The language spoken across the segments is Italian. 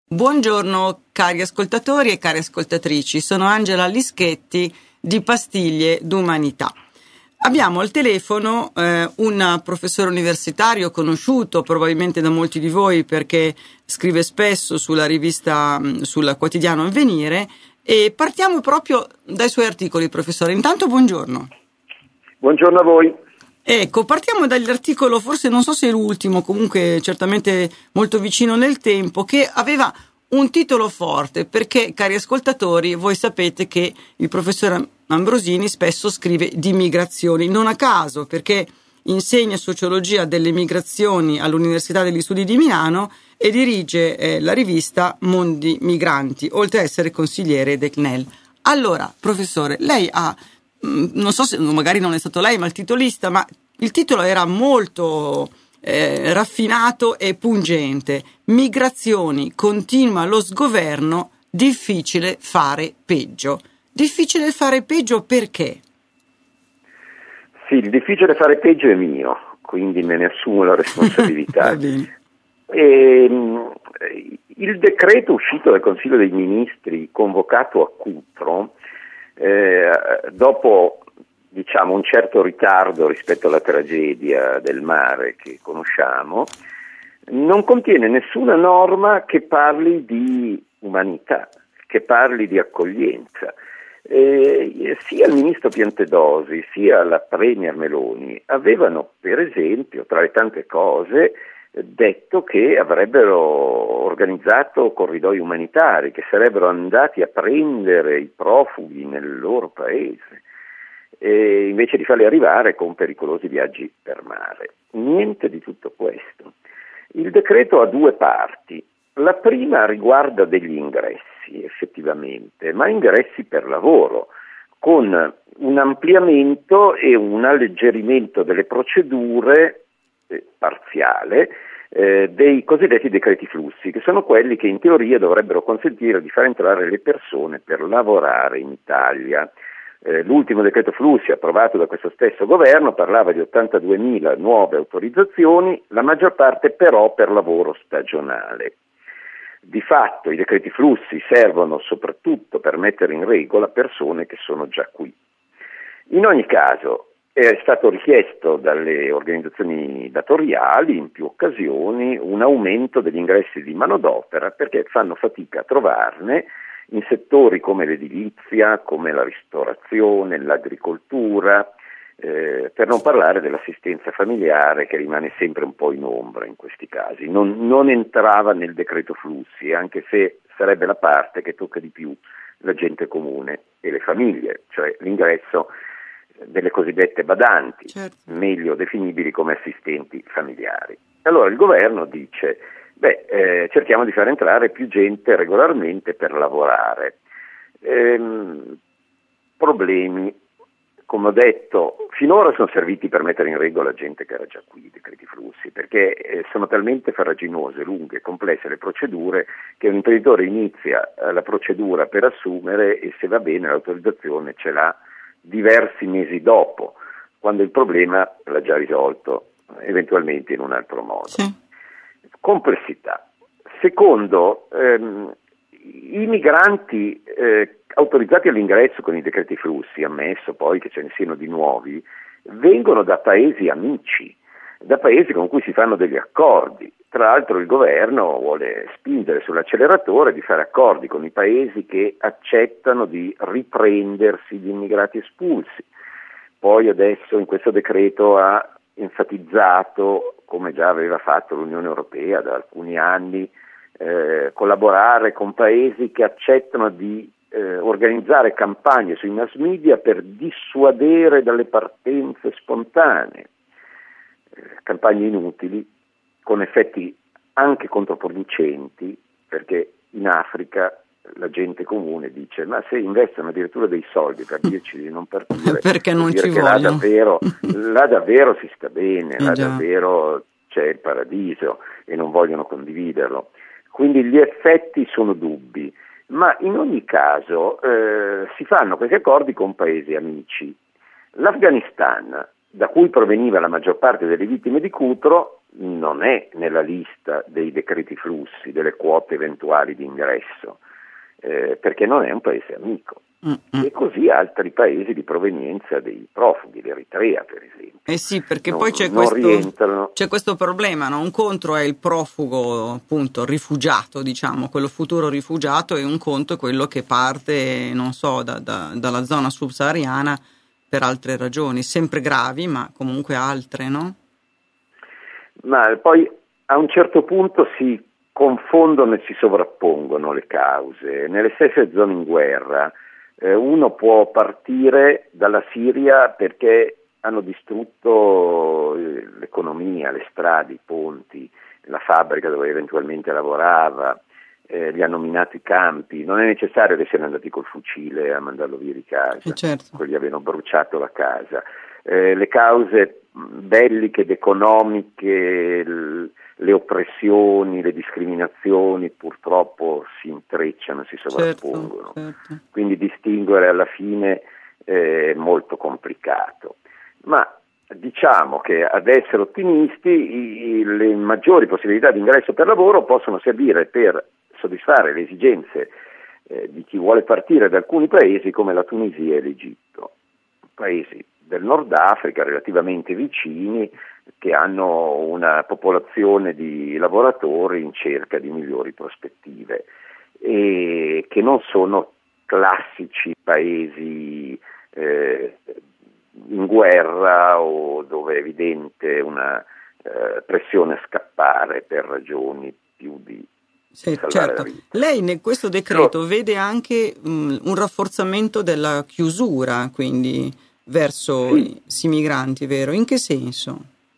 Buongiorno cari ascoltatori e cari ascoltatrici, sono Angela Lischetti di Pastiglie d'Umanità. Abbiamo al telefono un professore universitario conosciuto probabilmente da molti di voi perché scrive spesso sulla rivista, sul quotidiano Avvenire, e partiamo proprio dai suoi articoli, professore. Intanto buongiorno. Buongiorno a voi. Ecco, partiamo dall'articolo, forse non so se è l'ultimo, comunque certamente molto vicino nel tempo, che aveva un titolo forte, perché, cari ascoltatori, voi sapete che il professor Ambrosini spesso scrive di migrazioni, non a caso, perché insegna sociologia delle migrazioni all'Università degli Studi di Milano e dirige la rivista Mondi Migranti, oltre a essere consigliere del CNEL. Allora, professore, lei ha, non so se magari non è stato lei, ma il titolista, ma il titolo era molto raffinato e pungente. Migrazioni, continua lo sgoverno, difficile fare peggio. Difficile fare peggio perché? Sì, il difficile fare peggio è mio, quindi me ne assumo la responsabilità. Il decreto uscito dal Consiglio dei Ministri, convocato a Cutro, dopo un certo ritardo rispetto alla tragedia del mare che conosciamo, non contiene nessuna norma che parli di umanità, che parli di accoglienza. Sia il ministro Piantedosi sia la premier Meloni avevano, per esempio, tra le tante cose, detto che avrebbero organizzato corridoi umanitari, che sarebbero andati a prendere i profughi nel loro paese, invece di farli arrivare con pericolosi viaggi per mare. Niente di tutto questo. Il decreto ha due parti. La prima riguarda degli ingressi, effettivamente, ma ingressi per lavoro, con un ampliamento e un alleggerimento delle procedure parziale dei cosiddetti decreti flussi, che sono quelli che in teoria dovrebbero consentire di far entrare le persone per lavorare in Italia. L'ultimo decreto flussi approvato da questo stesso governo parlava di 82.000 nuove autorizzazioni, la maggior parte però per lavoro stagionale. Di fatto i decreti flussi servono soprattutto per mettere in regola persone che sono già qui. In ogni caso è stato richiesto dalle organizzazioni datoriali in più occasioni un aumento degli ingressi di manodopera perché fanno fatica a trovarne in settori come l'edilizia, come la ristorazione, l'agricoltura, per non parlare dell'assistenza familiare che rimane sempre un po' in ombra in questi casi. Non entrava nel decreto flussi, anche se sarebbe la parte che tocca di più la gente comune e le famiglie, cioè l'ingresso delle cosiddette badanti, certo, meglio definibili come assistenti familiari. Allora il governo dice: cerchiamo di far entrare più gente regolarmente per lavorare. Problemi, come ho detto, finora sono serviti per mettere in regola gente che era già qui, i decreti flussi, perché sono talmente farraginose, lunghe, complesse le procedure che un imprenditore inizia la procedura per assumere e, se va bene, l'autorizzazione ce l'ha diversi mesi dopo, quando il problema l'ha già risolto, eventualmente in un altro modo. Sì. Complessità. Secondo, i migranti autorizzati all'ingresso con i decreti flussi, ammesso poi che ce ne siano di nuovi, vengono da paesi amici, da paesi con cui si fanno degli accordi. Tra l'altro il governo vuole spingere sull'acceleratore di fare accordi con i paesi che accettano di riprendersi gli immigrati espulsi. Poi adesso in questo decreto ha enfatizzato, come già aveva fatto l'Unione Europea da alcuni anni, collaborare con paesi che accettano di organizzare campagne sui mass media per dissuadere dalle partenze spontanee, campagne inutili, con effetti anche controproducenti, perché in Africa la gente comune dice: ma se investono addirittura dei soldi per dirci di non partire, perché non ci vogliono? Là davvero si sta bene, là davvero c'è il paradiso e non vogliono condividerlo. Quindi gli effetti sono dubbi, ma in ogni caso si fanno questi accordi con paesi amici. L'Afghanistan da cui proveniva la maggior parte delle vittime di Cutro, non è nella lista dei decreti flussi, delle quote eventuali di ingresso, perché non è un paese amico. E così altri paesi di provenienza dei profughi, l'Eritrea per esempio. Sì, perché non, poi c'è questo problema, no? Un conto è il profugo, appunto, rifugiato, diciamo, quello futuro rifugiato, e un conto è quello che parte, non so, dalla zona subsahariana per altre ragioni, sempre gravi, ma comunque altre, no? Ma poi a un certo punto si confondono e si sovrappongono le cause. Nelle stesse zone in guerra uno può partire dalla Siria perché hanno distrutto l'economia, le strade, i ponti, la fabbrica dove eventualmente lavorava, gli hanno minato i campi. Non è necessario che siano andati col fucile a mandarlo via di casa, certo. Quelli avevano bruciato la casa. Le cause belliche ed economiche, le oppressioni, le discriminazioni purtroppo si intrecciano, si sovrappongono. Certo. Quindi distinguere alla fine è molto complicato. Ma diciamo che ad essere ottimisti le maggiori possibilità di ingresso per lavoro possono servire per soddisfare le esigenze di chi vuole partire da alcuni paesi come la Tunisia e l'Egitto, paesi del Nord Africa relativamente vicini, che hanno una popolazione di lavoratori in cerca di migliori prospettive e che non sono classici paesi in guerra o dove è evidente una pressione a scappare per ragioni più di salvare la vita. Lei in questo decreto vede anche un rafforzamento della chiusura, quindi verso i migranti, vero? In che senso?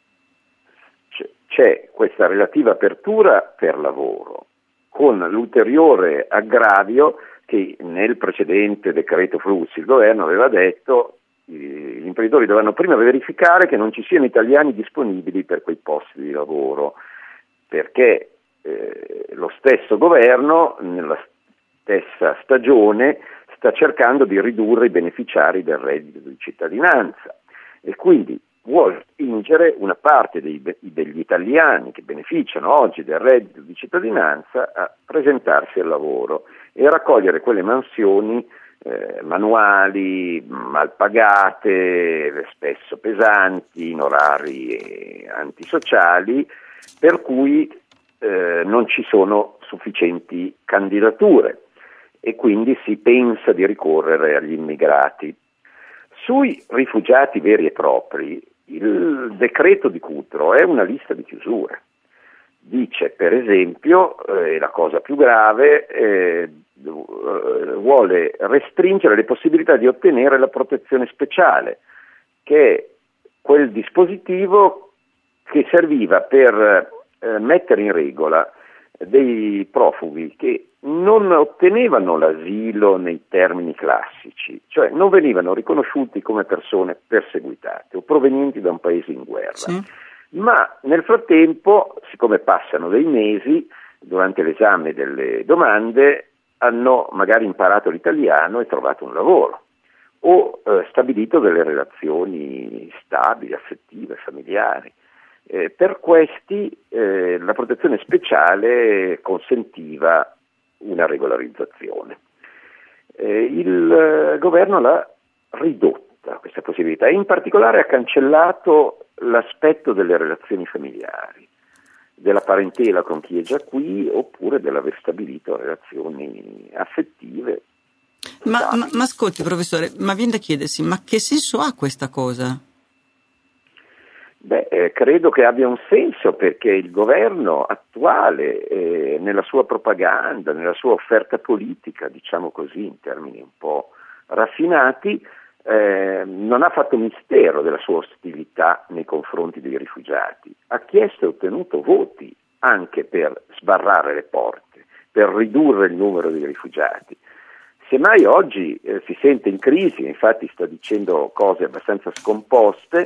C'è questa relativa apertura per lavoro, con l'ulteriore aggravio che nel precedente decreto flussi il governo aveva detto gli imprenditori dovranno prima verificare che non ci siano italiani disponibili per quei posti di lavoro, perché lo stesso governo nella stessa stagione sta cercando di ridurre i beneficiari del reddito di cittadinanza e quindi vuole spingere una parte degli italiani che beneficiano oggi del reddito di cittadinanza a presentarsi al lavoro e a raccogliere quelle mansioni manuali, mal pagate, spesso pesanti, in orari antisociali, per cui non ci sono sufficienti candidature e quindi si pensa di ricorrere agli immigrati. Sui rifugiati veri e propri, il decreto di Cutro è una lista di chiusure. Dice, per esempio, la cosa più grave, vuole restringere le possibilità di ottenere la protezione speciale, che è quel dispositivo che serviva per mettere in regola dei profughi che non ottenevano l'asilo nei termini classici, cioè non venivano riconosciuti come persone perseguitate o provenienti da un paese in guerra, ma nel frattempo, siccome passano dei mesi, durante l'esame delle domande hanno magari imparato l'italiano e trovato un lavoro o stabilito delle relazioni stabili, affettive, familiari. Per questi la protezione speciale consentiva una regolarizzazione. Il governo l'ha ridotta questa possibilità e in particolare ha cancellato l'aspetto delle relazioni familiari, della parentela con chi è già qui oppure dell'aver stabilito relazioni affettive. Ma ascolti professore, ma viene da chiedersi, ma che senso ha questa cosa? Credo che abbia un senso perché il governo attuale nella sua propaganda, nella sua offerta politica, diciamo così in termini un po' raffinati, non ha fatto mistero della sua ostilità nei confronti dei rifugiati, ha chiesto e ottenuto voti anche per sbarrare le porte, per ridurre il numero dei rifugiati. Semmai oggi si sente in crisi, infatti sta dicendo cose abbastanza scomposte,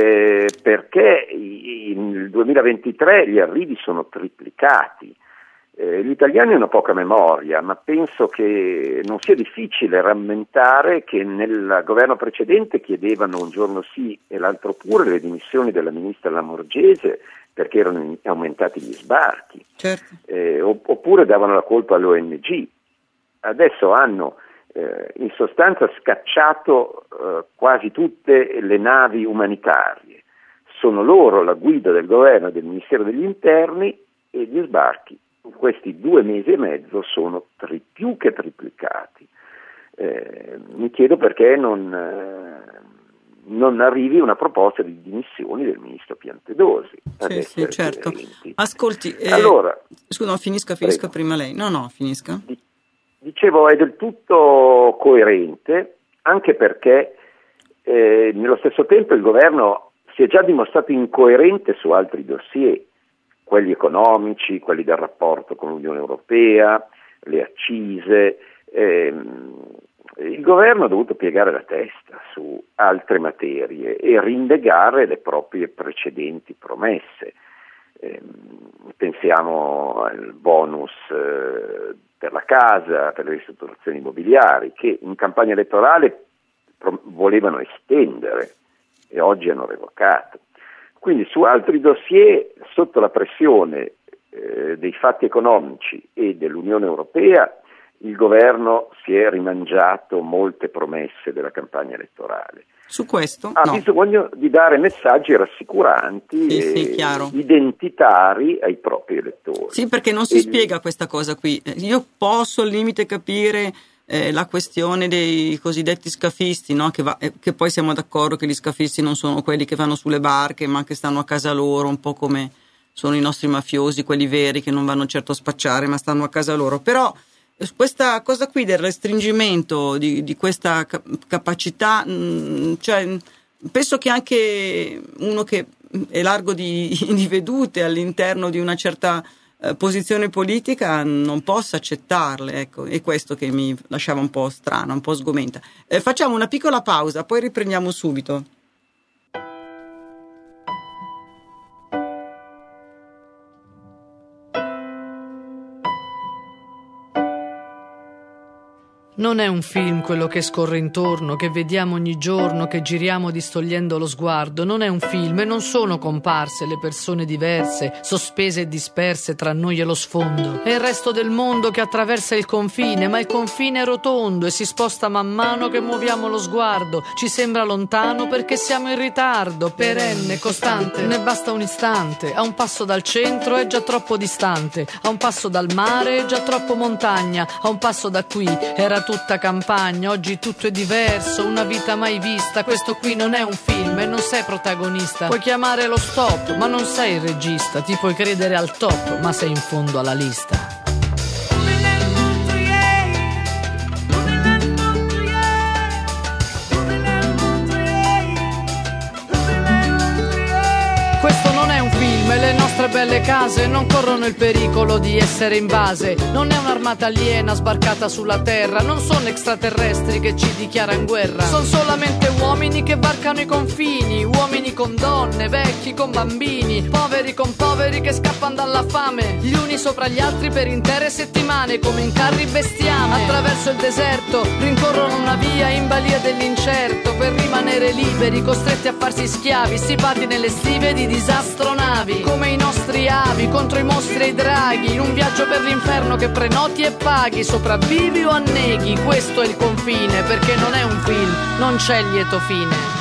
perché nel 2023 gli arrivi sono triplicati Gli italiani hanno poca memoria, ma penso che non sia difficile rammentare che nel governo precedente chiedevano un giorno sì e l'altro pure le dimissioni della ministra Lamorgese perché erano aumentati gli sbarchi, certo. Oppure davano la colpa alle ONG. Adesso hanno in sostanza scacciato quasi tutte le navi umanitarie. Sono loro la guida del governo e del Ministero degli Interni e gli sbarchi in questi 2 mesi e mezzo sono più che triplicati. Mi chiedo perché non arrivi una proposta di dimissioni del ministro Piantedosi. Sì, certo. Ascolti, allora, scusa, finisca prima lei. No, finisca. Dicevo, è del tutto coerente, anche perché nello stesso tempo il governo si è già dimostrato incoerente su altri dossier, quelli economici, quelli del rapporto con l'Unione Europea, le accise. Il governo ha dovuto piegare la testa su altre materie e rinnegare le proprie precedenti promesse. Pensiamo al bonus per la casa, per le ristrutturazioni immobiliari, che in campagna elettorale volevano estendere e oggi hanno revocato. Quindi su altri dossier, sotto la pressione dei fatti economici e dell'Unione Europea, il governo si è rimangiato molte promesse della campagna elettorale. Su questo? Ha bisogno di dare messaggi rassicuranti e identitari ai propri elettori. Sì, perché non si spiega questa cosa qui. Io posso al limite capire la questione dei cosiddetti scafisti, no? Che poi siamo d'accordo che gli scafisti non sono quelli che vanno sulle barche, ma che stanno a casa loro, un po' come sono i nostri mafiosi, quelli veri che non vanno certo a spacciare, ma stanno a casa loro. Però questa cosa qui del restringimento di questa capacità, cioè, penso che anche uno che è largo di vedute all'interno di una certa posizione politica non possa accettarle, ecco, è questo che mi lasciava un po' strana, un po' sgomenta. Facciamo una piccola pausa, poi riprendiamo subito. Non è un film quello che scorre intorno, che vediamo ogni giorno, che giriamo distogliendo lo sguardo. Non è un film e non sono comparse le persone diverse, sospese e disperse tra noi e lo sfondo. È il resto del mondo che attraversa il confine, ma il confine è rotondo e si sposta man mano che muoviamo lo sguardo. Ci sembra lontano perché siamo in ritardo, perenne, costante, ne basta un istante. A un passo dal centro è già troppo distante, a un passo dal mare è già troppo montagna, a un passo da qui era tutta campagna, oggi tutto è diverso, una vita mai vista. Questo qui non è un film e non sei protagonista. Puoi chiamare lo stop, ma non sei il regista. Ti puoi credere al top, ma sei in fondo alla lista. Questo non è un film e le nostre belle case non corrono il pericolo di essere invase. Non è un'armata aliena sbarcata sulla terra, non sono extraterrestri che ci dichiarano guerra. Sono solamente uomini che varcano i confini, uomini con donne, vecchi con bambini, poveri con poveri che scappano dalla fame, gli uni sopra gli altri per intere settimane come in carri bestiame. Attraverso il deserto rincorrono una via in balia dell'incerto per rimanere liberi, costretti a farsi schiavi, stipati nelle stive di disastronavi, come i nostri avi contro i mostri e i draghi, in un viaggio per l'inferno che prenoti e paghi, sopravvivi o anneghi. Questo è il confine, perché non è un film, non c'è lieto fine.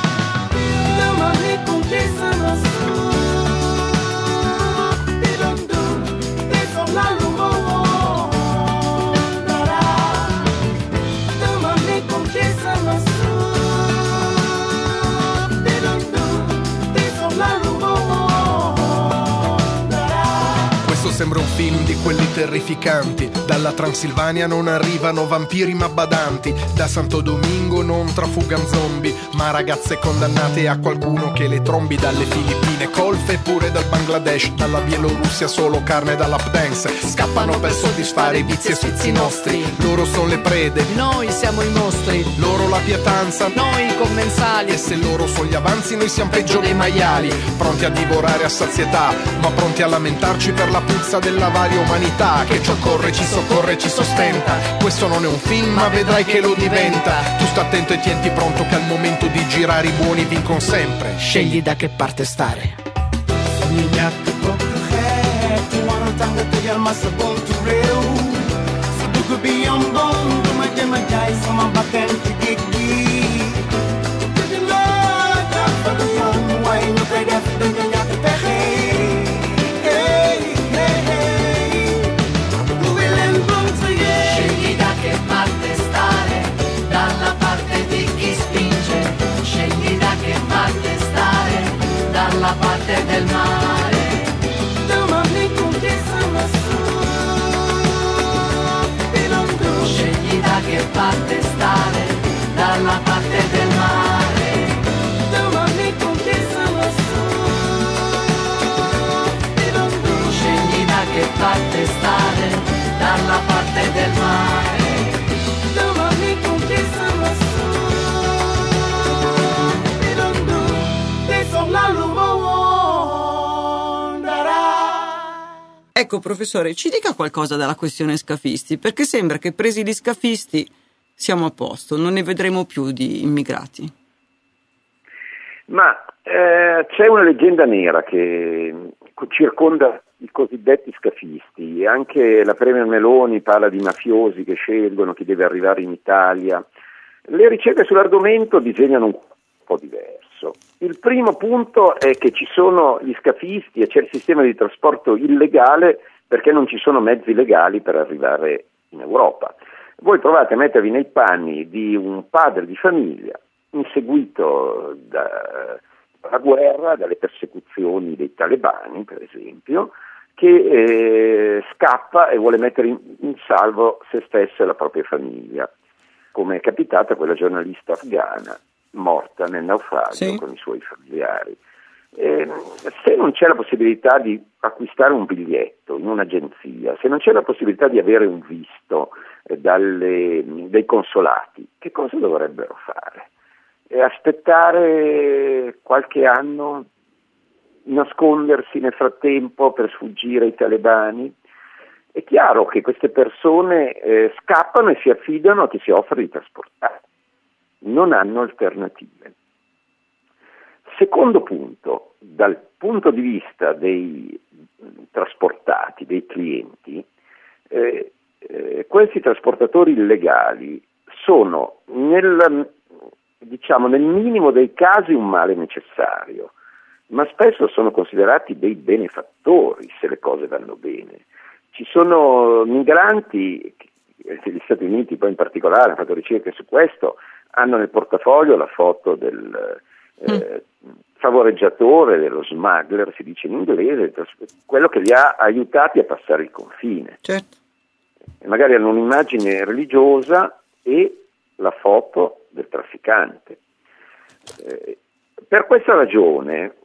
Sembra un film di quelli terrificanti. Dalla Transilvania non arrivano vampiri ma badanti, da Santo Domingo non trafugan zombie, ma ragazze condannate a qualcuno che le trombi. Dalle Filippine colfe, pure dal Bangladesh, dalla Bielorussia solo carne da lap dance. Scappano per soddisfare i vizi e sfizi nostri. Loro sono le prede, noi siamo i mostri. Loro la pietanza, noi i commensali. E se loro sono gli avanzi noi siamo peggio dei maiali, pronti a divorare a sazietà, ma pronti a lamentarci per la puzza sofferenza della varia umanità che ci occorre, ci soccorre, ci sostenta. Questo non è un film, ma vedrai che lo diventa. Tu sta attento e tienti pronto che al momento di girare i buoni vincono sempre. Scegli da che parte stare. Scegli da che parte stare, dalla parte di chi spinge. Scegli da che parte stare, dalla parte del mare. Scegli da che parte stare, dalla parte del mare. Scegli da che parte stare, dalla parte del mare. Ecco, professore, ci dica qualcosa della questione scafisti, perché sembra che presi gli scafisti siamo a posto, non ne vedremo più di immigrati. Ma c'è una leggenda nera che circonda i cosiddetti scafisti. Anche la Premier Meloni parla di mafiosi che scelgono chi deve arrivare in Italia. Le ricerche sull'argomento disegnano un po' diverso. Il primo punto è che ci sono gli scafisti e c'è il sistema di trasporto illegale perché non ci sono mezzi legali per arrivare in Europa. Voi provate a mettervi nei panni di un padre di famiglia inseguito dalla guerra, dalle persecuzioni dei talebani, per esempio, che scappa e vuole mettere in salvo se stesso e la propria famiglia, come è capitato a quella giornalista afghana morta nel naufragio con i suoi familiari. Se non c'è la possibilità di acquistare un biglietto in un'agenzia, se non c'è la possibilità di avere un visto dei consolati, che cosa dovrebbero fare? Aspettare qualche anno, nascondersi nel frattempo per sfuggire ai talebani? È chiaro che queste persone scappano e si affidano a chi si offre di trasportare, non hanno alternative. Secondo punto, dal punto di vista dei trasportati, dei clienti, questi trasportatori illegali sono nel minimo dei casi un male necessario, ma spesso sono considerati dei benefattori se le cose vanno bene. Ci sono migranti, gli Stati Uniti poi in particolare hanno fatto ricerche su questo, hanno nel portafoglio la foto del favoreggiatore, dello smuggler, si dice in inglese, quello che li ha aiutati a passare il confine. Certo. E magari hanno un'immagine religiosa e la foto del trafficante. Per questa ragione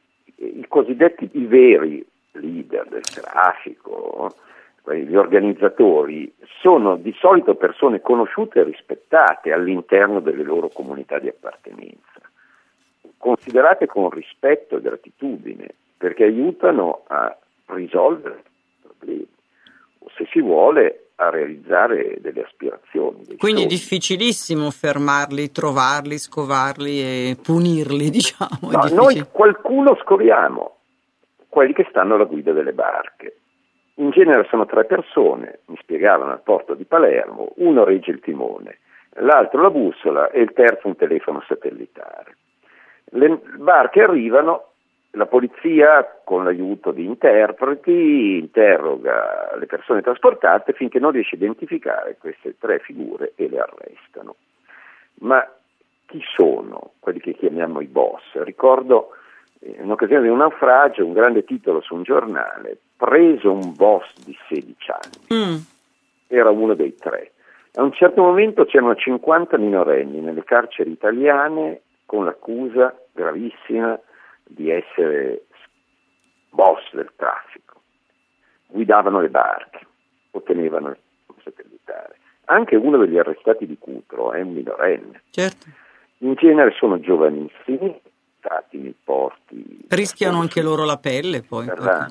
i veri leader del traffico, gli organizzatori, sono di solito persone conosciute e rispettate all'interno delle loro comunità di appartenenza, considerate con rispetto e gratitudine, perché aiutano a risolvere i problemi, o se si vuole a realizzare delle aspirazioni. Quindi è sogni. difficilissimo fermarli, trovarli, scovarli e punirli, diciamo. No, noi qualcuno scoviamo, quelli che stanno alla guida delle barche. In genere sono 3 persone, mi spiegavano al porto di Palermo, uno regge il timone, l'altro la bussola e il terzo un telefono satellitare. Le barche arrivano, la polizia con l'aiuto di interpreti interroga le persone trasportate finché non riesce a identificare queste 3 figure e le arrestano. Ma chi sono quelli che chiamiamo i boss? Ricordo in occasione di un naufragio un grande titolo su un giornale: preso un boss di 16 anni. Era uno dei 3. A un certo momento c'erano 50 minorenni nelle carceri italiane con l'accusa gravissima di essere boss del traffico. Guidavano le barche, ottenevano il satellitare. Anche uno degli arrestati di Cutro è un minorenne. Certo. In genere sono giovanissimi, stati nei porti. Rischiano anche loro la pelle poi.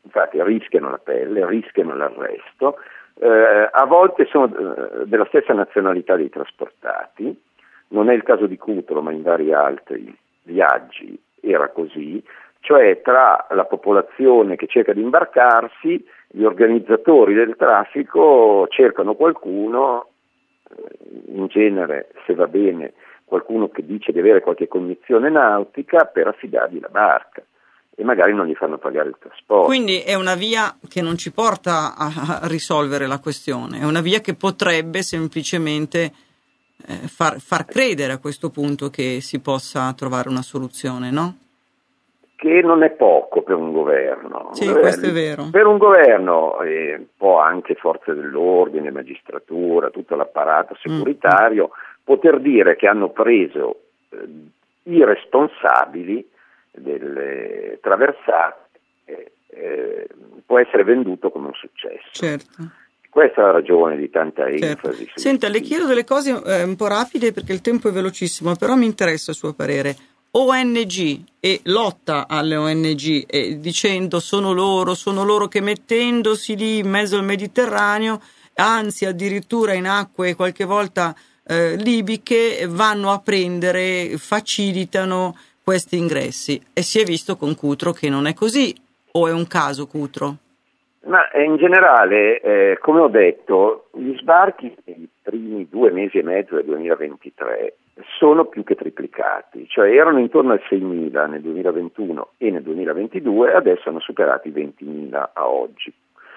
infatti rischiano la pelle, rischiano l'arresto, a volte sono della stessa nazionalità dei trasportati, non è il caso di Cutro, ma in vari altri viaggi era così, cioè tra la popolazione che cerca di imbarcarsi, gli organizzatori del traffico cercano qualcuno, in genere, se va bene, qualcuno che dice di avere qualche cognizione nautica per affidargli la barca e magari non gli fanno pagare il trasporto. Quindi è una via che non ci porta a risolvere la questione, è una via che potrebbe semplicemente far credere a questo punto che si possa trovare una soluzione, no? Che non è poco per un governo. Sì, questo è vero. Per un governo, un po' anche forze dell'ordine, magistratura, tutto l'apparato securitario, poter dire che hanno preso i responsabili delle traversate può essere venduto come un successo. Certo. Questa è la ragione di tanta enfasi. Certo. Senta, le chiedo delle cose un po' rapide perché il tempo è velocissimo, però mi interessa il suo parere. ONG e lotta alle ONG dicendo sono loro che mettendosi lì in mezzo al Mediterraneo, anzi addirittura in acque qualche volta libiche, vanno a prendere, facilitano questi ingressi, e si è visto con Cutro che non è così, o è un caso Cutro? Ma in generale, come ho detto, gli sbarchi nei primi 2 mesi e mezzo del 2023 sono più che triplicati, cioè erano intorno ai 6.000 nel 2021 e nel 2022, adesso hanno superato i 20.000 a oggi.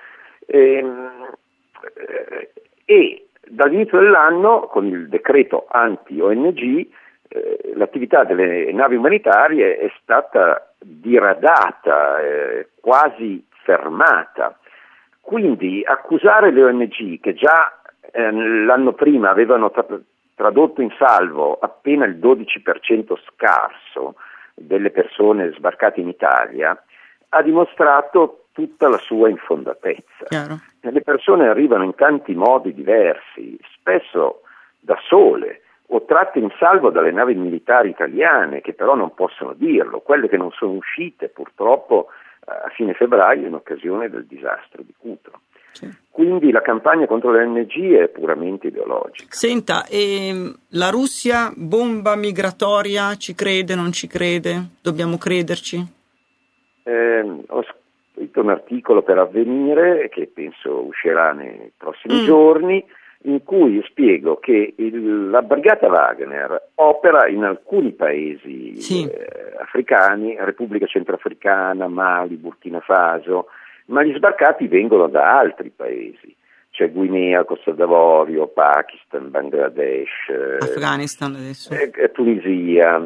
E dall'inizio dell'anno, con il decreto anti-ONG, l'attività delle navi umanitarie è stata diradata, quasi fermata. Quindi accusare le ONG che già l'anno prima avevano tradotto in salvo appena il 12% scarso delle persone sbarcate in Italia ha dimostrato tutta la sua infondatezza. Chiaro. Le persone arrivano in tanti modi diversi, spesso da sole o tratte in salvo dalle navi militari italiane, che però non possono dirlo, quelle che non sono uscite purtroppo a fine febbraio in occasione del disastro di Cutro. Sì. Quindi la campagna contro le ONG è puramente ideologica. Senta, la Russia, bomba migratoria, ci crede, non ci crede? Dobbiamo crederci? Ho scritto un articolo per Avvenire, che penso uscirà nei prossimi giorni, in cui spiego che la Brigata Wagner opera in alcuni paesi africani, Repubblica Centrafricana, Mali, Burkina Faso, ma gli sbarcati vengono da altri paesi, cioè Guinea, Costa d'Avorio, Pakistan, Bangladesh, Afghanistan adesso, Tunisia,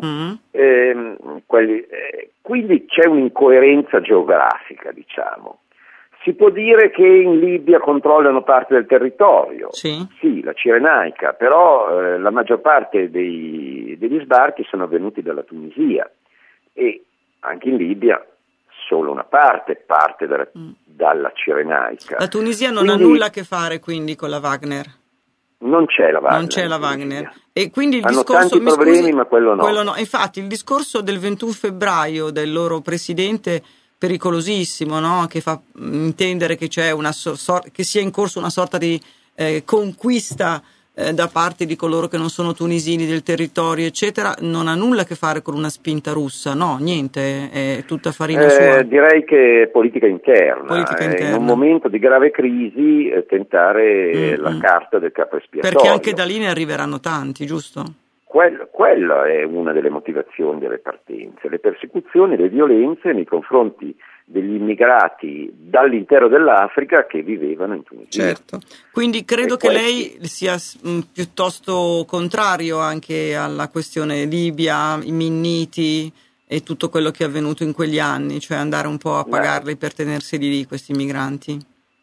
quindi c'è un'incoerenza geografica, diciamo. Si può dire che in Libia controllano parte del territorio, sì, la Cirenaica, però la maggior parte degli sbarchi sono avvenuti dalla Tunisia e anche in Libia solo una parte dalla Cirenaica. La Tunisia non ha nulla a che fare quindi con la Wagner? Non c'è la Wagner. Non c'è la Wagner. E quindi il hanno discorso, tanti problemi, ma quello no. Infatti il discorso del 21 febbraio del loro presidente pericolosissimo, no? Che fa intendere che c'è che sia in corso una sorta di conquista da parte di coloro che non sono tunisini del territorio, eccetera, non ha nulla a che fare con una spinta russa, no, niente, è tutta farina sua. Direi che è politica interna. In un momento di grave crisi tentare la carta del capo espiatorio. Perché anche da lì ne arriveranno tanti, giusto? Quella è una delle motivazioni delle partenze, le persecuzioni, le violenze nei confronti degli immigrati dall'intero dell'Africa che vivevano in Tunisia. Certo, quindi credo che lei sia piuttosto contrario anche alla questione Libia, i Minniti e tutto quello che è avvenuto in quegli anni, cioè andare un po' a pagarli per tenerseli lì questi migranti.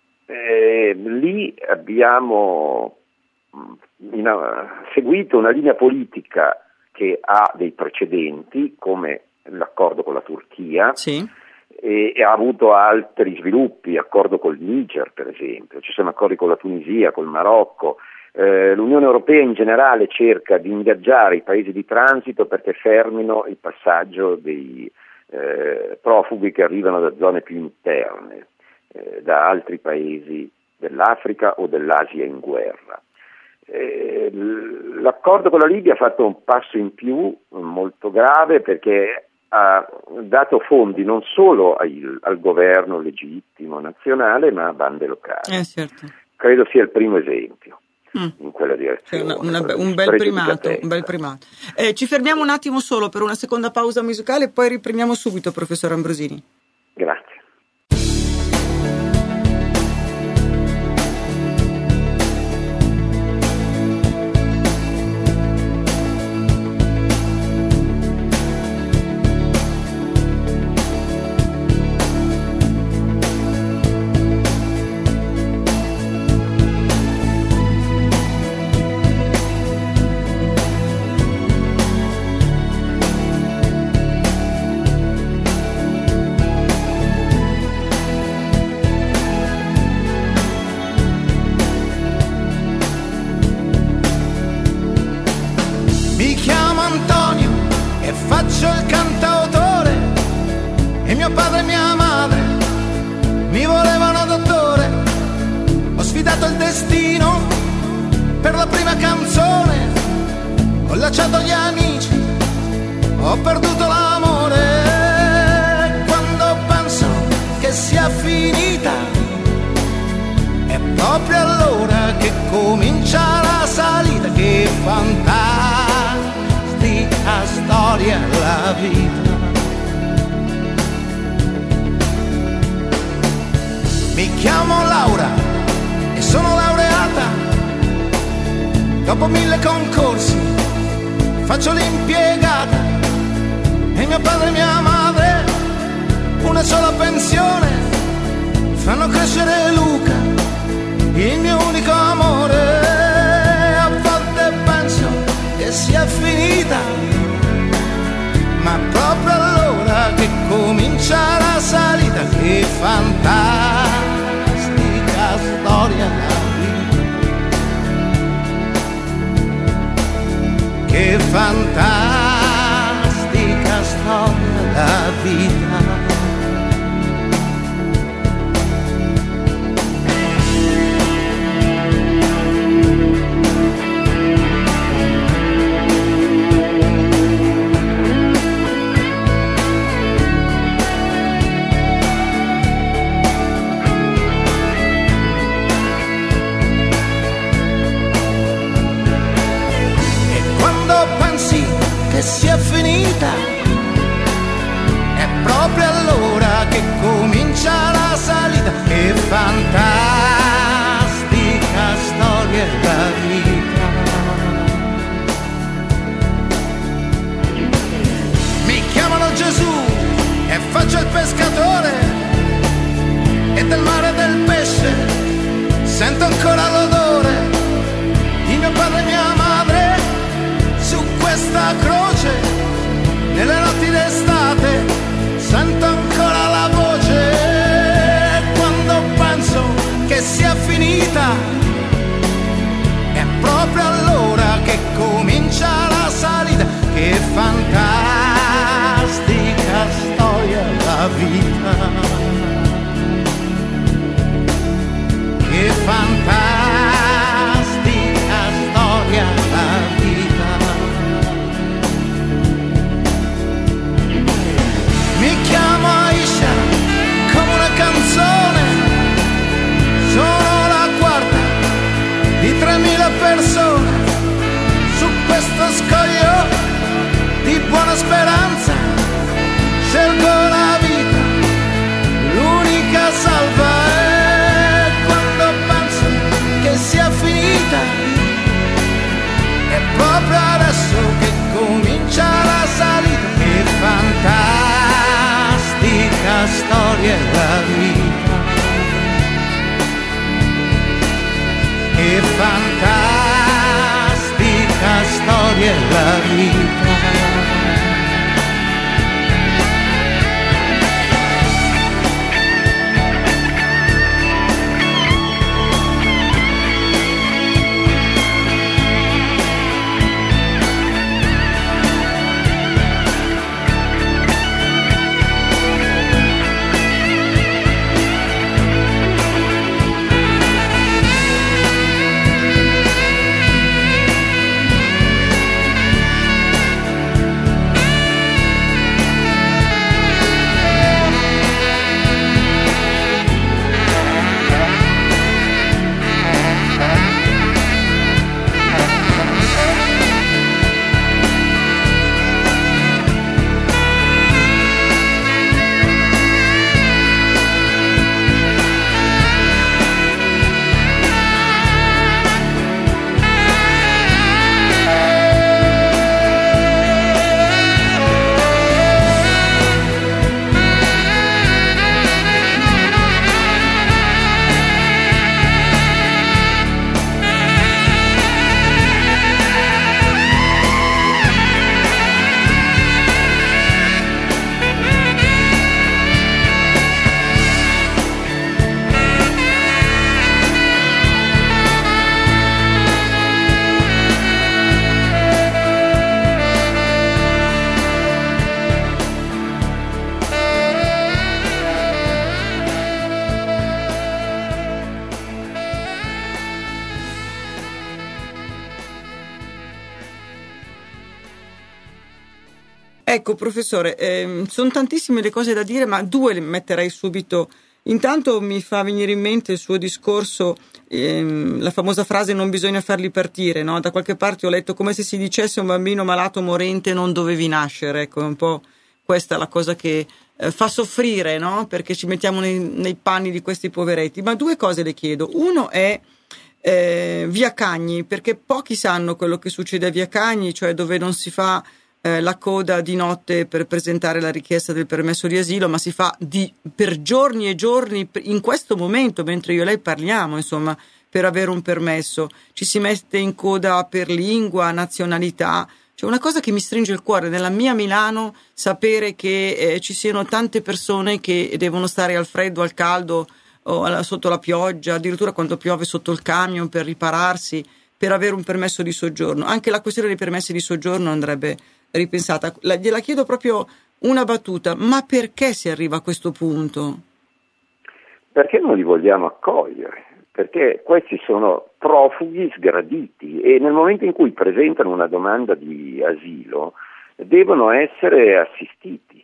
Lì abbiamo seguito una linea politica che ha dei precedenti, come l'accordo con la Turchia, e ha avuto altri sviluppi, accordo col Niger per esempio, ci sono accordi con la Tunisia, col Marocco. L'Unione Europea in generale cerca di ingaggiare i paesi di transito perché fermino il passaggio dei profughi che arrivano da zone più interne, da altri paesi dell'Africa o dell'Asia in guerra. L'accordo con la Libia ha fatto un passo in più molto grave, perché ha dato fondi non solo al governo legittimo nazionale, ma a bande locali. Certo. Credo sia il primo esempio in quella direzione. Un bel primato. Ci fermiamo un attimo solo per una seconda pausa musicale e poi riprendiamo subito, professor Ambrosini. Grazie. Mi chiamo Laura e sono laureata. Dopo 1000 concorsi faccio l'impiegata. E mio padre e mia madre, una sola pensione, fanno crescere Luca, il mio unico amore. A volte penso che sia finita, ma proprio allora che comincia la salita. Che fantastica storia la vita, che fantastica storia la vita. Che sia finita, è proprio allora che comincia la salita. Che fantastica storia è la vita. Mi chiamano Gesù e faccio il pescatore, e del mare e del pesce sento ancora l'odore di mio padre e mia madre su questa croce. Nelle notti d'estate sento ancora la voce. Quando penso che sia finita, è proprio allora che comincia la salita. Che fantastica storia la vita, che fantastica storia la vita. Mi chiamo Aisha come una canzone, sono la quarta di 3000 persone su questo scoglio di buona speranza. Scelgo la vita, l'unica salva. E quando penso che sia finita, è proprio adesso che comincia la salita. Che fantastica storia è la vita, che fantastica storia è la vita. Ecco, professore, sono tantissime le cose da dire, ma due le metterei subito. Intanto mi fa venire in mente il suo discorso, la famosa frase non bisogna farli partire, no? Da qualche parte ho letto come se si dicesse a un bambino malato morente non dovevi nascere, ecco, è un po' questa la cosa che fa soffrire, no? Perché ci mettiamo nei panni di questi poveretti. Ma due cose le chiedo. Uno è Via Cagni, perché pochi sanno quello che succede a Via Cagni, cioè dove non si fa la coda di notte per presentare la richiesta del permesso di asilo, ma si fa per giorni e giorni in questo momento, mentre io e lei parliamo, insomma, per avere un permesso. Ci si mette in coda per lingua, nazionalità. Cioè una cosa che mi stringe il cuore nella mia Milano, sapere che ci siano tante persone che devono stare al freddo, al caldo o sotto la pioggia, addirittura quando piove sotto il camion per ripararsi, per avere un permesso di soggiorno. Anche la questione dei permessi di soggiorno andrebbe ripensata. Gliela chiedo proprio una battuta, ma perché si arriva a questo punto? Perché non li vogliamo accogliere? Perché questi sono profughi sgraditi e nel momento in cui presentano una domanda di asilo devono essere assistiti,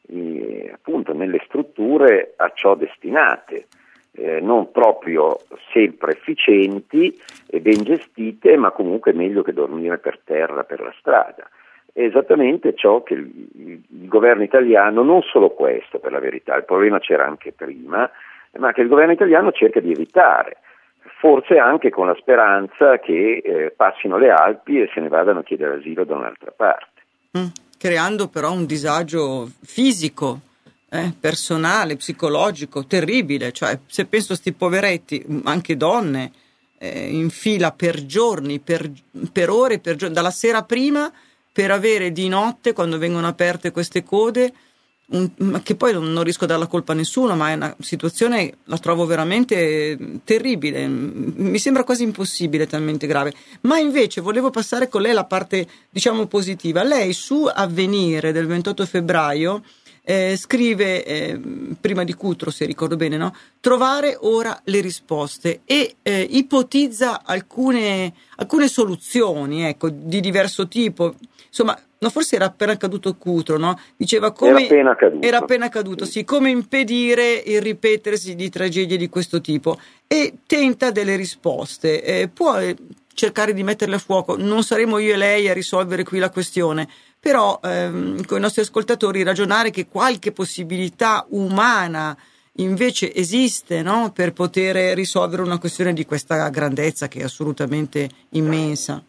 appunto nelle strutture a ciò destinate, non proprio sempre efficienti e ben gestite, ma comunque meglio che dormire per terra per la strada. È esattamente ciò che il governo italiano, non solo questo per la verità, il problema c'era anche prima, ma che il governo italiano cerca di evitare, forse anche con la speranza che passino le Alpi e se ne vadano a chiedere asilo da un'altra parte. Creando però un disagio fisico, personale, psicologico, terribile. Cioè, se penso a sti poveretti, anche donne, in fila per giorni, per ore, per giorni, dalla sera prima, per avere di notte, quando vengono aperte queste code, che poi non riesco a dare la colpa a nessuno, ma è una situazione, la trovo veramente terribile, mi sembra quasi impossibile, talmente grave. Ma invece volevo passare con lei la parte, diciamo, positiva. Lei su Avvenire del 28 febbraio scrive, prima di Cutro, se ricordo bene, no? Trovare ora le risposte, e ipotizza alcune soluzioni, ecco, di diverso tipo. Insomma, no, forse era appena caduto Cutro, no? Diceva come era appena caduto, sì, come impedire il ripetersi di tragedie di questo tipo, e tenta delle risposte. Può cercare di metterle a fuoco. Non saremo io e lei a risolvere qui la questione, però con i nostri ascoltatori ragionare che qualche possibilità umana invece esiste, no? Per poter risolvere una questione di questa grandezza, che è assolutamente immensa.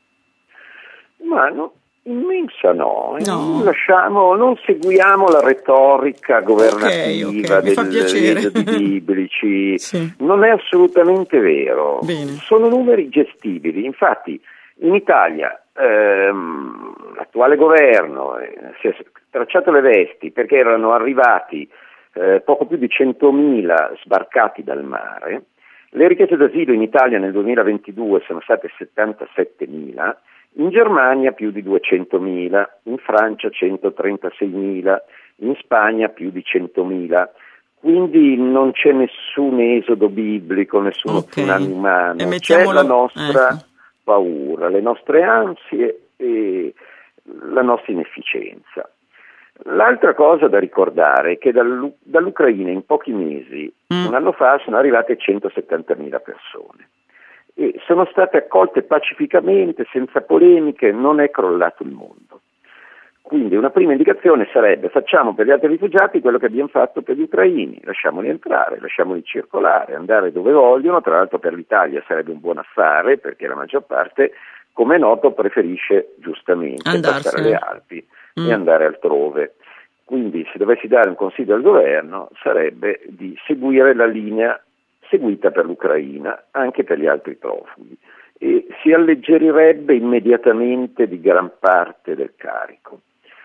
Ma no, immensa no. Non seguiamo la retorica governativa degli esodi biblici. Sì. Non è assolutamente vero. Bene. Sono numeri gestibili. Infatti in Italia l'attuale governo si è tracciato le vesti perché erano arrivati poco più di 100.000 sbarcati dal mare. Le richieste d'asilo in Italia nel 2022 sono state 77.000, in Germania più di 200.000, in Francia 136.000, in Spagna più di 100.000. Quindi non c'è nessun esodo biblico, nessun tsunami umano, c'è la nostra paura, le nostre ansie e la nostra inefficienza. L'altra cosa da ricordare è che dall'Ucraina in pochi mesi, un anno fa, sono arrivate 170.000 persone e sono state accolte pacificamente, senza polemiche, non è crollato il mondo. Quindi una prima indicazione sarebbe: facciamo per gli altri rifugiati quello che abbiamo fatto per gli ucraini, lasciamoli entrare, lasciamoli circolare, andare dove vogliono. Tra l'altro per l'Italia sarebbe un buon affare, perché la maggior parte, come è noto, preferisce giustamente passare le Alpi e andare altrove. Quindi se dovessi dare un consiglio al governo sarebbe di seguire la linea seguita per l'Ucraina, anche per gli altri profughi, e si alleggerirebbe immediatamente di gran parte del carico.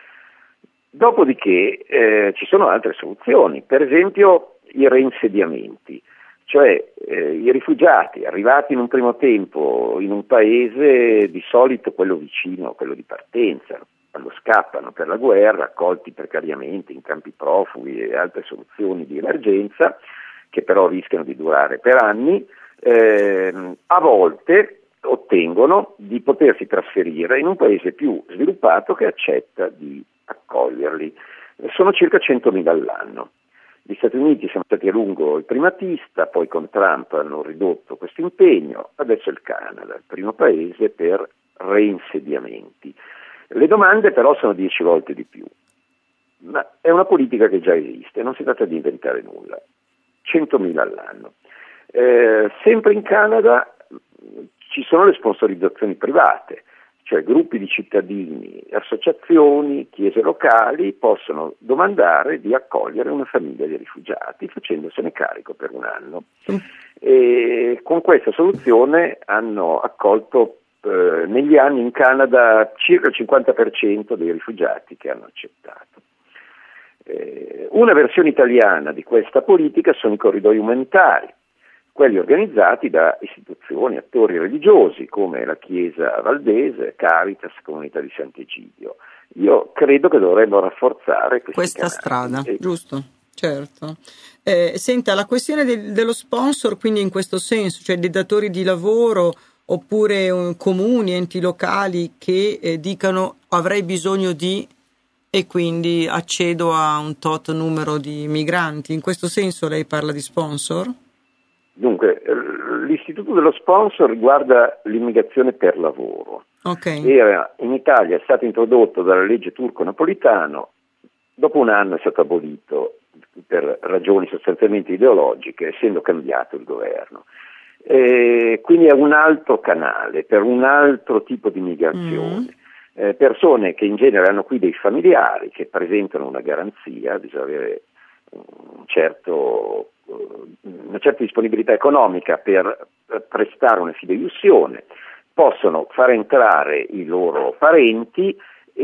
Dopodiché ci sono altre soluzioni, per esempio i reinsediamenti, cioè i rifugiati arrivati in un primo tempo in un paese, di solito quello vicino, quello di partenza, quando scappano per la guerra, accolti precariamente in campi profughi e altre soluzioni di emergenza, che però rischiano di durare per anni, a volte ottengono di potersi trasferire in un paese più sviluppato che accetta di accoglierli. Sono circa 100.000 all'anno. Gli Stati Uniti sono stati a lungo il primatista, poi con Trump hanno ridotto questo impegno, adesso il Canada, il primo paese per reinsediamenti. Le domande però sono 10 volte di più, ma è una politica che già esiste, non si tratta di inventare nulla. 100.000 all'anno. Sempre in Canada ci sono le sponsorizzazioni private, cioè gruppi di cittadini, associazioni, chiese locali possono domandare di accogliere una famiglia di rifugiati facendosene carico per un anno. E con questa soluzione hanno accolto negli anni in Canada circa il 50% dei rifugiati che hanno accettato. Una versione italiana di questa politica sono i corridoi umanitari, quelli organizzati da istituzioni, attori religiosi come la Chiesa Valdese, Caritas, Comunità di Sant'Egidio. Io credo che dovremmo rafforzare questa canali. strada, giusto? Certo. Senta, la questione dello sponsor, quindi in questo senso, cioè dei datori di lavoro oppure comuni, enti locali che dicano avrei bisogno di e quindi accedo a un tot numero di migranti. In questo senso lei parla di sponsor? Dunque, l'istituto dello sponsor riguarda l'immigrazione per lavoro. Okay. In Italia è stato introdotto dalla legge Turco-Napolitano, dopo un anno è stato abolito per ragioni sostanzialmente ideologiche, essendo cambiato il governo. Quindi è un altro canale per un altro tipo di migrazione. Persone che in genere hanno qui dei familiari che presentano una garanzia, bisogna avere una certa disponibilità economica per prestare una fideiussione, possono far entrare i loro parenti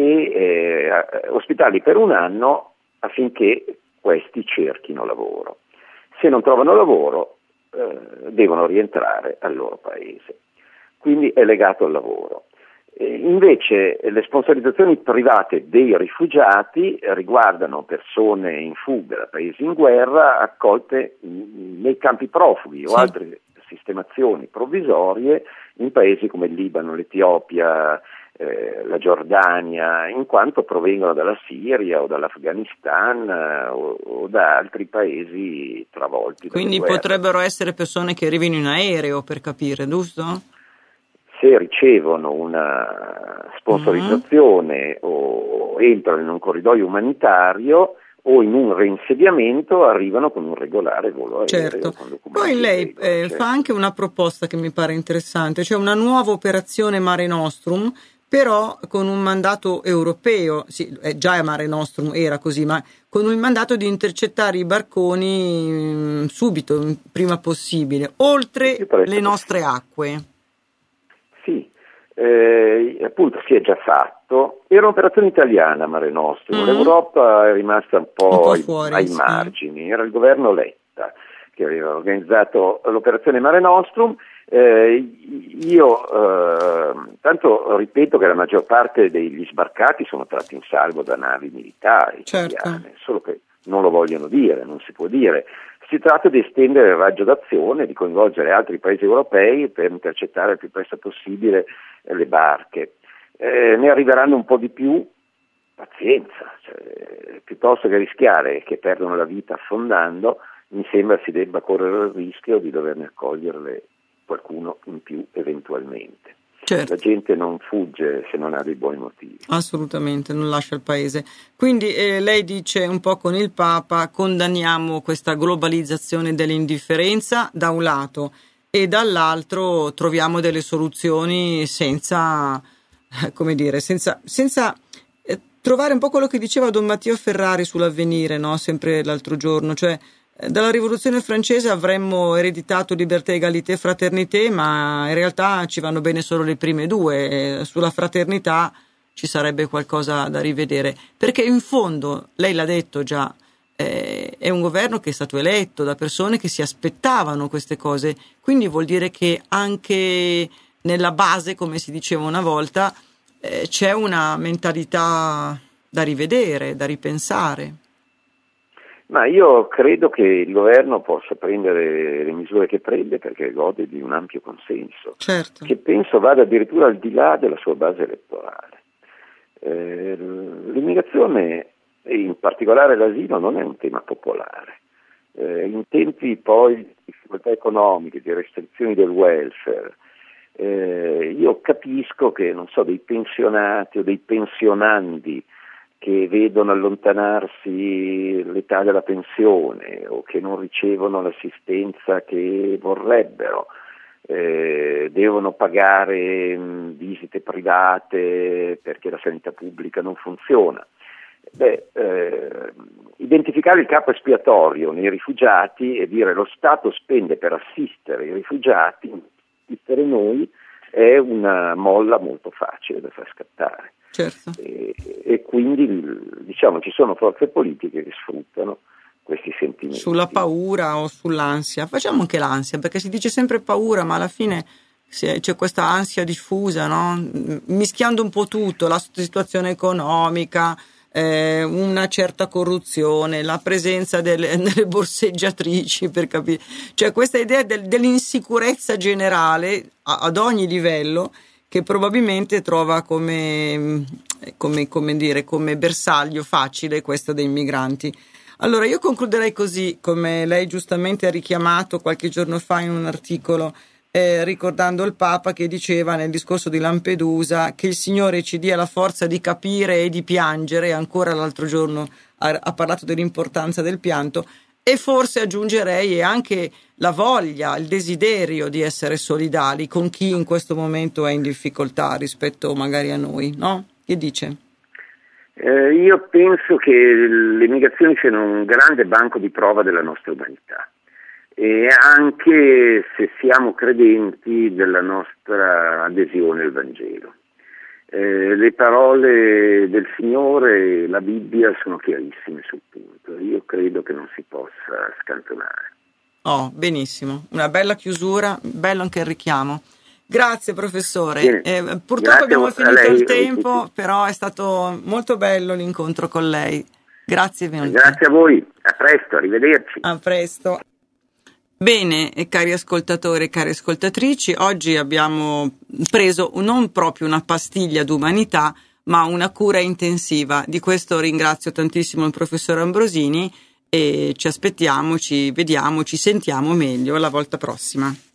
e ospitarli per un anno affinché questi cerchino lavoro. Se non trovano lavoro devono rientrare al loro paese, quindi è legato al lavoro. Invece le sponsorizzazioni private dei rifugiati riguardano persone in fuga da paesi in guerra accolte nei campi profughi o altre sistemazioni provvisorie in paesi come il Libano, l'Etiopia, la Giordania, in quanto provengono dalla Siria o dall'Afghanistan o da altri paesi travolti. Quindi potrebbero essere persone che arrivino in aereo, per capire, giusto? Se ricevono una sponsorizzazione o entrano in un corridoio umanitario o in un reinsediamento, arrivano con un regolare volo aereo. Certo. Poi lei fa anche una proposta che mi pare interessante, cioè una nuova operazione Mare Nostrum, però con un mandato europeo. Sì, già Mare Nostrum era così, ma con il mandato di intercettare i barconi subito, prima possibile, oltre le nostre acque. Sì, appunto si è già fatto. Era un'operazione italiana Mare Nostrum, l'Europa è rimasta un po' fuori, ai margini, era il governo Letta che aveva organizzato l'operazione Mare Nostrum. Io tanto ripeto che la maggior parte degli sbarcati sono tratti in salvo da navi militari italiane, solo che non lo vogliono dire, non si può dire. Si tratta di estendere il raggio d'azione, di coinvolgere altri paesi europei per intercettare il più presto possibile le barche. Ne arriveranno un po' di più, pazienza, piuttosto che rischiare che perdono la vita affondando, mi sembra si debba correre il rischio di doverne accoglierle qualcuno in più eventualmente. Certo. La gente non fugge se non ha dei buoni motivi. Assolutamente, non lascia il paese. Quindi lei dice un po' con il Papa condanniamo questa globalizzazione dell'indifferenza da un lato e dall'altro troviamo delle soluzioni senza trovare un po' quello che diceva Don Matteo Ferrari sull'Avvenire, no? Sempre l'altro giorno, cioè dalla rivoluzione francese avremmo ereditato libertà, egalité, fraternité, ma in realtà ci vanno bene solo le prime due. Sulla fraternità ci sarebbe qualcosa da rivedere, perché in fondo, lei l'ha detto già, è un governo che è stato eletto da persone che si aspettavano queste cose, quindi vuol dire che anche nella base, come si diceva una volta, c'è una mentalità da rivedere, da ripensare. Ma io credo che il governo possa prendere le misure che prende perché gode di un ampio consenso, certo, che penso vada addirittura al di là della sua base elettorale. L'immigrazione, e in particolare l'asilo, non è un tema popolare. In tempi poi di difficoltà economiche, di restrizioni del welfare, io capisco che, non so, dei pensionati o dei pensionandi che vedono allontanarsi l'età della pensione o che non ricevono l'assistenza che vorrebbero, devono pagare visite private perché la sanità pubblica non funziona. Identificare il capo espiatorio nei rifugiati e dire lo Stato spende per assistere i rifugiati, assistere noi, è una molla molto facile da far scattare. certo. E quindi diciamo ci sono forze politiche che sfruttano questi sentimenti. Sulla paura o sull'ansia. Facciamo anche l'ansia, perché si dice sempre paura, ma alla fine c'è questa ansia diffusa, no? Mischiando un po' tutto, la situazione economica, una certa corruzione, la presenza delle borseggiatrici, per capire. Cioè questa idea dell'insicurezza generale ad ogni livello, che probabilmente trova come bersaglio facile questa dei migranti. Allora io concluderei così, come lei giustamente ha richiamato qualche giorno fa in un articolo, ricordando il Papa che diceva nel discorso di Lampedusa che il Signore ci dia la forza di capire e di piangere. Ancora l'altro giorno ha parlato dell'importanza del pianto, e forse aggiungerei anche la voglia, il desiderio di essere solidali con chi in questo momento è in difficoltà rispetto magari a noi, no? Che dice? Io penso che le migrazioni siano un grande banco di prova della nostra umanità, e anche, se siamo credenti, della nostra adesione al Vangelo. Le parole del Signore, la Bibbia, sono chiarissime sul punto. Io credo che non si possa scantonare. Oh, benissimo, una bella chiusura, bello anche il richiamo. Grazie professore. Purtroppo Grazie abbiamo finito lei, il tempo, però è stato molto bello l'incontro con lei. Grazie molte. Grazie a voi, a presto, arrivederci. A presto. Bene, cari ascoltatori e cari ascoltatrici, oggi abbiamo preso non proprio una pastiglia d'umanità, ma una cura intensiva. Di questo ringrazio tantissimo il professor Ambrosini e ci aspettiamo, ci vediamo, ci sentiamo meglio la volta prossima.